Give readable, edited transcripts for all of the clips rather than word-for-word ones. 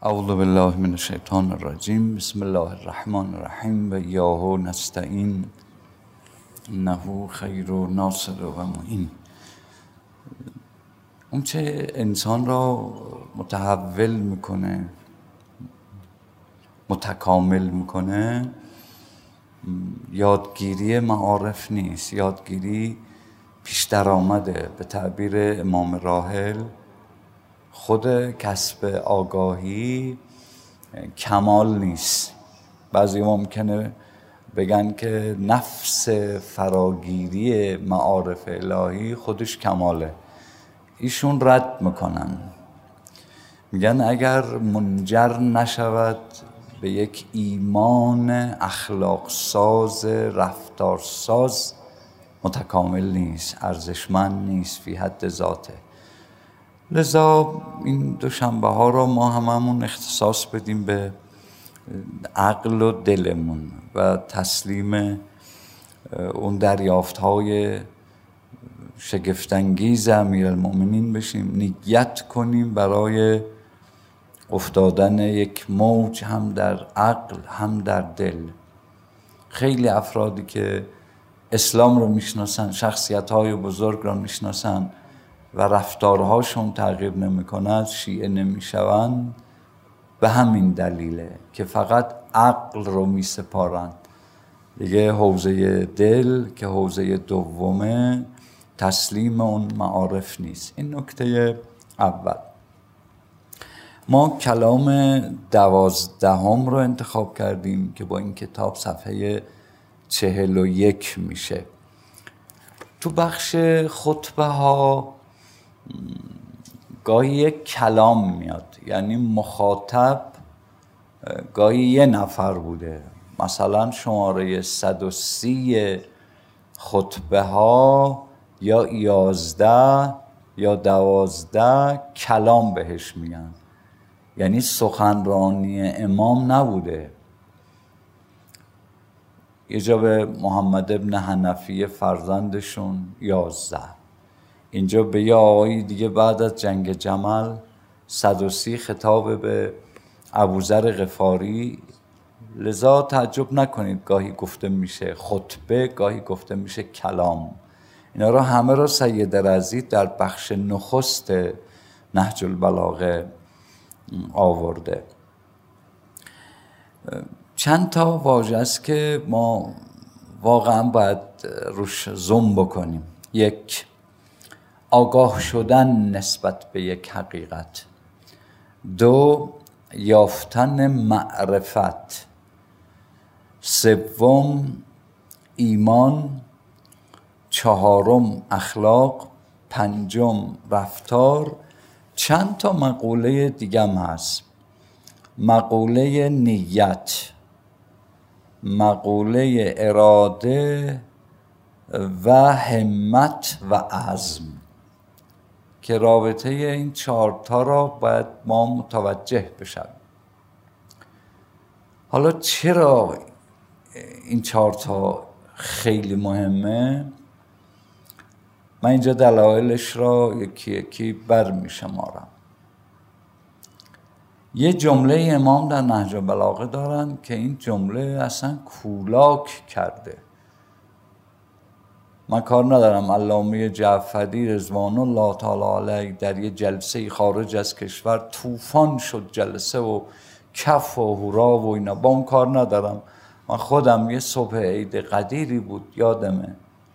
اعوذ بالله من الشیطان الرجیم. بسم الله الرحمن الرحیم. و ایاه نستعین انه خیر ناصر و معین. اون چه انسان را متحول میکنه، متکامل میکنه، یادگیری معارف نیست، یادگیری پیش درآمده. به تعبیر امام راحل، خود کسب آگاهی کمال نیست. بعضی ممکنه بگن که نفس فراگیری معارف الهی خودش کماله. ایشون رد میکنن، میگن اگر منجر نشود به یک ایمان اخلاق ساز، رفتار ساز، متکامل نیست، ارزشمند نیست، فی حد ذاته. لذا این دوشنبه ها رو ما هممون اختصاص بدیم به عقل و دلمون و تسلیم اون دریافت های شگفت‌انگیز امیرالمؤمنین بشیم. نیت کنیم برای افتادن یک موج هم در عقل هم در دل. خیلی افرادی که اسلام رو میشناسن، شخصیت های بزرگ رو میشناسن و رفتارهاشون تغییر نمی‌کند، شیعه نمی‌شوند، به همین دلیله که فقط عقل رو می‌سپارند. دیگه حوزه دل که حوزه دومه تسلیم اون معارف نیست. این نکته اول. ما کلام 12 رو انتخاب کردیم که با این کتاب صفحه 41 میشه. تو بخش خطبه ها گاهی یک کلام میاد، یعنی مخاطب گاهی یه نفر بوده. مثلا شماره 130 خطبه ها یا 11 یا 12 کلام بهش میگن، یعنی سخنرانی امام نبوده. یه جا به محمد ابن حنفیه فرزندشون 11، اینجا به یه آقایی دیگه بعد از جنگ جمل 130 خطاب به ابوذر غفاری. لذا تعجب نکنید گاهی گفته میشه خطبه، گاهی گفته میشه کلام. اینا رو همه رو سید رضی در بخش نخست نهج البلاغه آورده. چند تا واژه است که ما واقعا باید روش زوم بکنیم. یک، آگاه شدن نسبت به یک حقیقت. دو، یافتن معرفت. سوم، ایمان. چهارم، اخلاق. پنجم، رفتار. چند تا مقوله دیگه هم هست. مقوله نیت، مقوله اراده و همت و عزم، که رابطه این 4 تا را باید ما متوجه بشیم. حالا چرا این 4 تا خیلی مهمه؟ من اینجا دلایلش را یکی یکی برمی شمارم. یه جمله امام در نهج البلاغه دارن که این جمله اصلا کولاک کرده. من کار ندارم علامه جعفری رضوان الله تعالی علیه در یه جلسه خارج از کشور طوفان شد جلسه و کف و هورا و اینا، با اون کار ندارم. من خودم یه صبح عید قدیری بود، یادمه،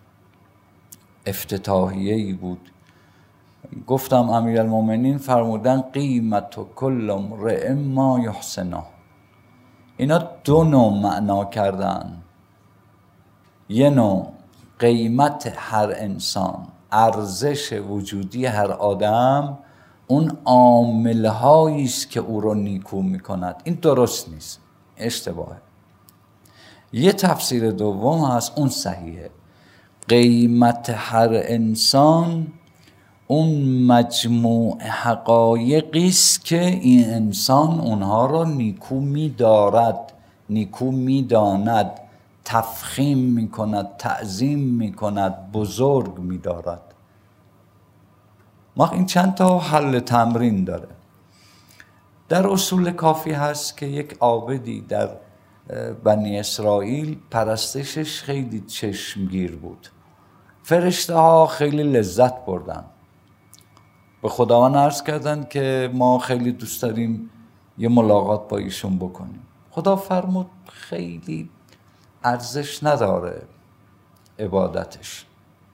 افتتاحیه‌ای بود، گفتم امیرالمؤمنین فرمودن قیمت کل امرئ ما یحسنه. اینا 2 نوع معنا کردن. یه نوع قیمت هر انسان، ارزش وجودی هر آدم، اون عامل‌هایی است که او رو نیکو می‌کند. این درست نیست، اشتباهه. یه تفسیر دوم هست، اون صحیحه. قیمت هر انسان اون مجموع حقایقی است که این انسان اونها رو نیکو می‌دارد، نیکو می‌داند، تفخیم می‌کند، تعظیم می‌کند، بزرگ می‌دارد. ما این چند تا حل تمرین داره. در اصول کافی هست که یک عابدی در بنی اسرائیل پرستشش خیلی چشمگیر بود. فرشته ها خیلی لذت بردن، به خداوند عرض کردن که ما خیلی دوست داریم یه ملاقات با ایشون بکنیم. خدا فرمود خیلی ارزش نداره عبادتش،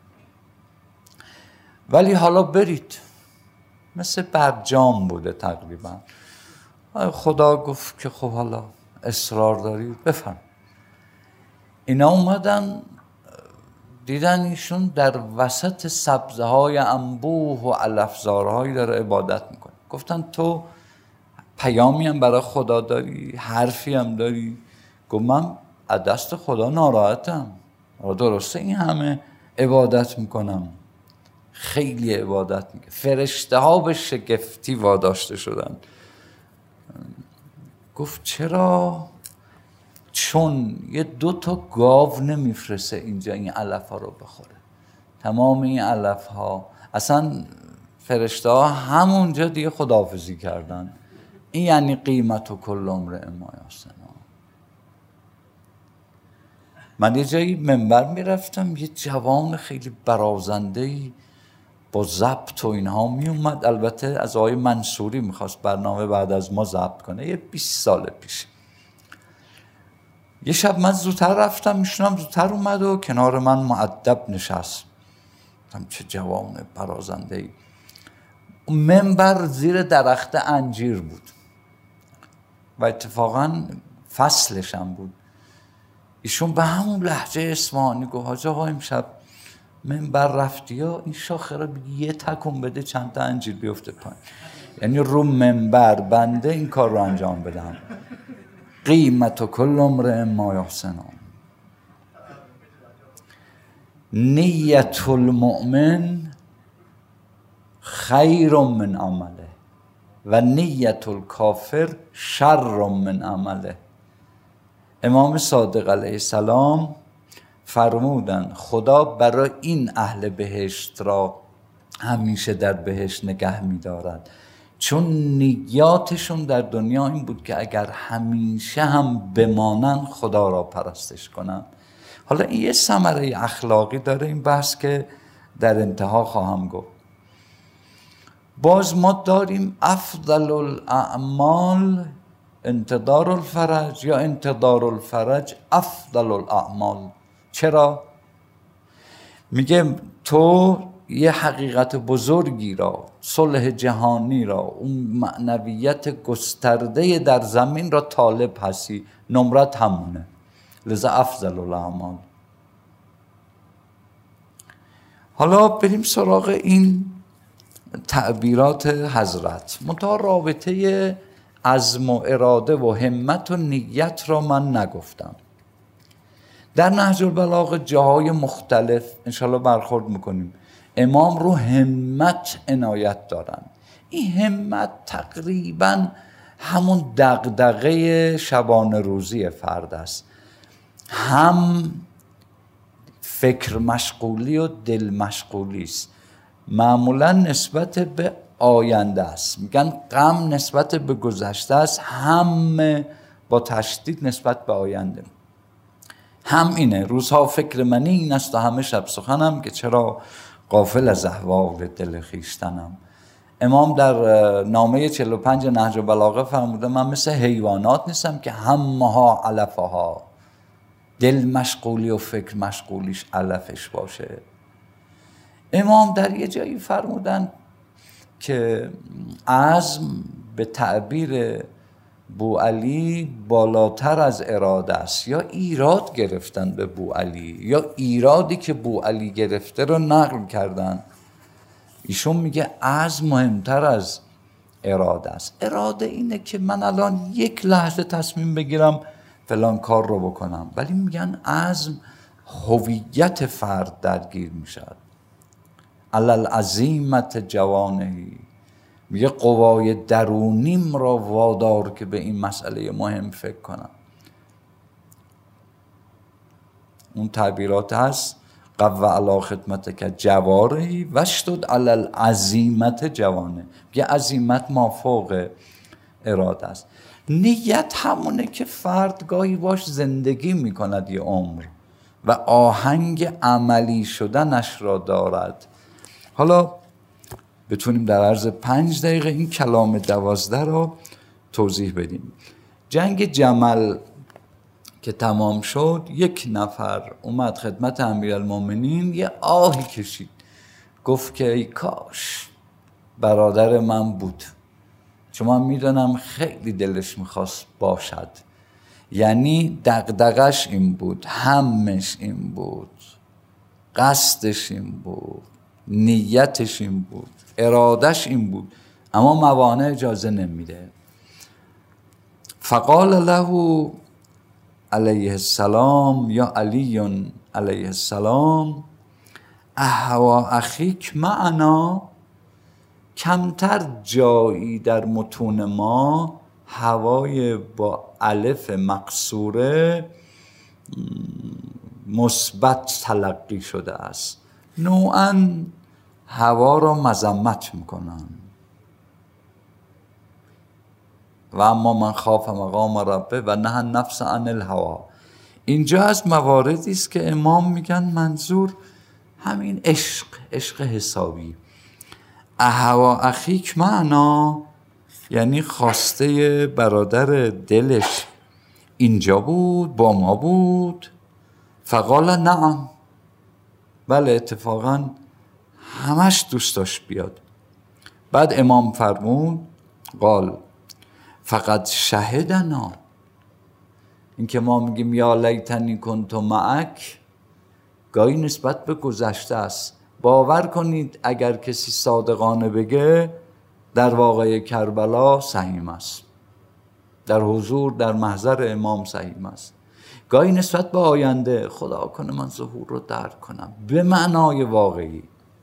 ولی حالا برید. مثل برجام بوده تقریبا. خدا گفت که خب حالا اصرار دارید بفرم. اینا اومدن دیدن ایشون در وسط سبزه های انبوه و علفزارهایی داره عبادت میکنه. گفتن تو پیامی هم برای خدا داری؟ حرفی هم داری؟ گفت من از دست خدا ناراحتم. درسته این همه عبادت میکنم، خیلی عبادت میکنم. فرشته ها به شگفتی واداشته شدن. گفت چرا؟ چون یه 2 گاو نمیفرسته اینجا این علف ها رو بخوره. تمام این علف ها اصلا فرشته ها همونجا دیگه خداحافظی کردن. این یعنی قیمت و کل امرئ ما یحسنه. من یه جایی منبر میرفتم، یه جوان خیلی برازنده‌ای با ضبط و اینها می اومد. البته از آقای منصوری میخواست برنامه بعد از ما ضبط کنه، یه 20 سال پیش. یه شب من زودتر رفتم، میشونم زودتر اومد و کنار من مؤدب نشست. چه جوان برازنده‌ای. منبر زیر درخت انجیر بود و اتفاقا فصلش هم بود. ایشون به همون لهجه اصفهانی گفت حاج آقا امشب منبر رفتی یا این شاخه را یه تکون بده چند تا انجیر بیفته پایین. یعنی رو منبر بنده این کار رو انجام بدم. قیمت و کل امرئ ما یحسنه. نیت المؤمن خیر من عمله و نیت الکافر شر من عمله. امام صادق علیه السلام فرمودن خدا برای این اهل بهشت را همیشه در بهشت نگه می‌دارد، چون نیاتشون در دنیا این بود که اگر همیشه هم بمانن خدا را پرستش کنن. حالا این یه ثمره اخلاقی داره این بحث که در انتها خواهم گفت. باز ما داریم افضل الاعمال انتظار الفرج یا انتظار الفرج افضل الاعمال. چرا؟ میگه تو یه حقیقت بزرگی را، صلح جهانی را، اون معنویت گسترده در زمین را طالب هستی، نمرت همونه، لذا افضل الاعمال. حالا بریم سراغ این تعبیرات حضرت. منتها رابطه عزم و اراده و همت و نیت را من نگفتم. در نهج البلاغه جاهای مختلف انشالله برخورد میکنیم. امام رو همت عنایت دارن. این همت تقریبا همون دغدغه شبانه روزی فرد است. هم فکر مشغولی و دل مشغولی است. معمولا نسبت به آینده است. میگن غم نسبت به گذشته است، هم با تشدید نسبت به آینده. هم اینه روزها فکر منی این است و همه شب سخنم، که چرا غافل از احوال دل خویشتنم. امام در نامه 45 نهج البلاغه فرموده من مثل حیوانات نیستم که همها علفها، دل مشغولی و فکر مشغولیش علفش باشه. امام در یه جایی فرمودن که عزم به تعبیر بوعلی بالاتر از اراده است، یا ایراد گرفتن به بوعلی، یا ایرادی که بوعلی گرفته رو نقل کردن. ایشون میگه عزم مهمتر از اراده است. اراده اینه که من الان یک لحظه تصمیم بگیرم فلان کار رو بکنم، ولی میگن عزم هویت فرد درگیر میشد. علل عزیمت جوانهی، میگه قوای درونیم را وادار که به این مسئله مهم فکر کنم. اون تعبیرات هست قو علی خدمتک جوارهی وشدد علل عزیمت جوانه. میگه عزیمت مافوق اراده است. نیت همونه که فرد گاهی باش زندگی میکند یه عمر و آهنگ عملی شدنش را دارد. حالا بتونیم در عرض 5 دقیقه این کلام 12 را توضیح بدیم. جنگ جمل که تمام شد، یک نفر اومد خدمت امیرالمومنین، یه آهی کشید، گفت که ای کاش برادر من بود، چون من میدونم خیلی دلش میخواست باشد. یعنی دغدغش این بود، همش این بود، قصدش این بود، نیتش این بود، ارادش این بود، اما موانع اجازه نمیده. فقال له علیه السلام یا علی علیه السلام اهوا اخیک معنا. کمتر جایی در متون ما هوای با الف مقصوره مثبت تلقی شده است، نوعاً هوا را مذمت میکنن. و اما من خاف مقام ربه و نهى النفس عن الهوا. اینجا از مواردی است که امام میگن منظور همین عشق حسابی. اهوا اخیک معنا یعنی خواسته برادر دلش اینجا بود، با ما بود. فقال نعم، بله اتفاقا همش دوست داشت بیاد. بعد امام فرمود قال فقط شهدنا. این که ما میگیم یا لیتنی کنت معک، گاهی نسبت به گذشته است. باور کنید اگر کسی صادقانه بگه در واقعه کربلا سهیم است، در حضور در محضر امام سهیم است. گاهی نسبت به آینده، خدا کنه من ظهور رو درک کنم، به معنای واقعی.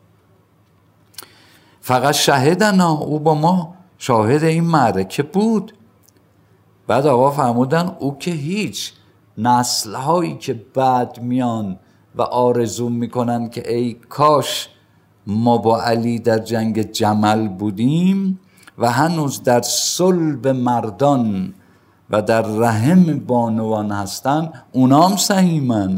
فقط شهدنا، او با ما شاهد این معرکه بود. بعد آقا فرمودن او که هیچ، نسل‌هایی که بعد میان و آرزو میکنن که ای کاش ما با علی در جنگ جمل بودیم و هنوز در صلب مردان و در رحم بانوان هستن، اونام سهیمن.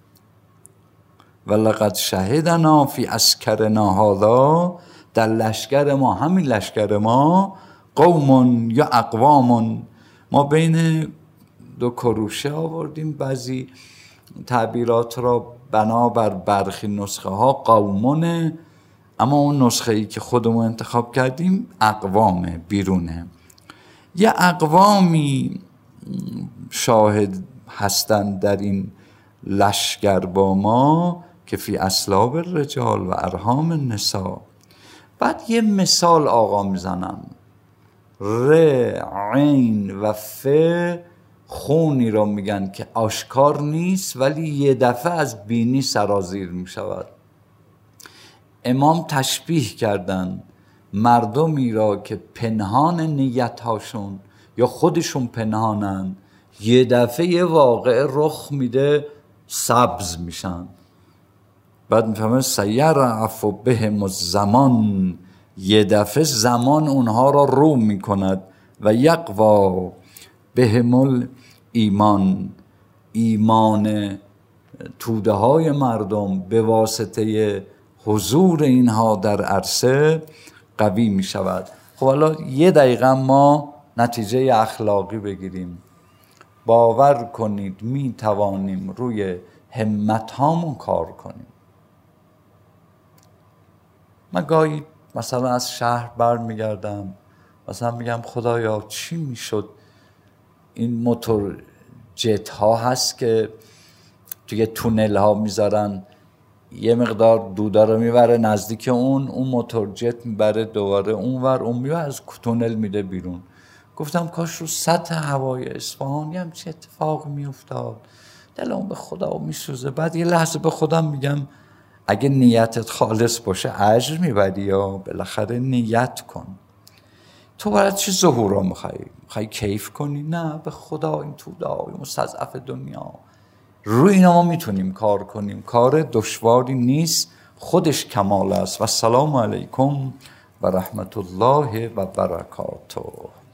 ولقد شهدنا فی عسکرنا هذا، در لشکر ما، همین لشکر ما، قوم یا اقوام، ما بین دو کروشه آوردیم بعضی تعبیرات را بنابر برخی نسخه ها قومونه، اما اون نسخه ای که خودمون انتخاب کردیم اقوامه، بیرونه. یه اقوامی شاهد هستند در این لشکر با ما که فی اصلاب الرجال و ارحام النساء. بعد یه مثال آقا میزنم، ر، عین و ف خونی را میگن که آشکار نیست ولی یه دفعه از بینی سرازیر میشود. امام تشبیه کردن مردمی را که پنهان نیت‌هاشون یا خودشون پنهانن، یه دفعه یه واقعه رخ میده سبز میشن. بعد میفهمه سیرعف بهم الزمان، یه دفعه زمان اونها را رو میکند و یقوا بهم ایمان، ایمان توده های مردم به واسطه حضور اینها در عرصه قوی می شود. خب حالا یه دقیقه ما نتیجه اخلاقی بگیریم. باور کنید می توانیم روی همت هامون کار کنیم. من گاهی مثلا از شهر بر می گردم، مثلا میگم خدایا چی می شد این موتور جت ها هست که توی تونل ها میذارن، یه مقدار دودا رو میبره نزدیک اون موتور جت میبره دوباره اونور، اون میبره از تونل میده بیرون. گفتم کاش رو سطح هوای اصفهان هم چه اتفاق میافتاد، دلم به خدا میسوزه. بعد یه لحظه به خودم میگم اگه نیتت خالص باشه اجر میبری، یا بالاخره نیت کن. تو برای چه ظهورا میخوای کیف کنی؟ نه، به خدا این توده‌های مستضعف دنیا، روی اینا ما میتونیم کار کنیم. کار دشواری نیست، خودش کمال است. و السلام علیکم و رحمت الله و برکاته.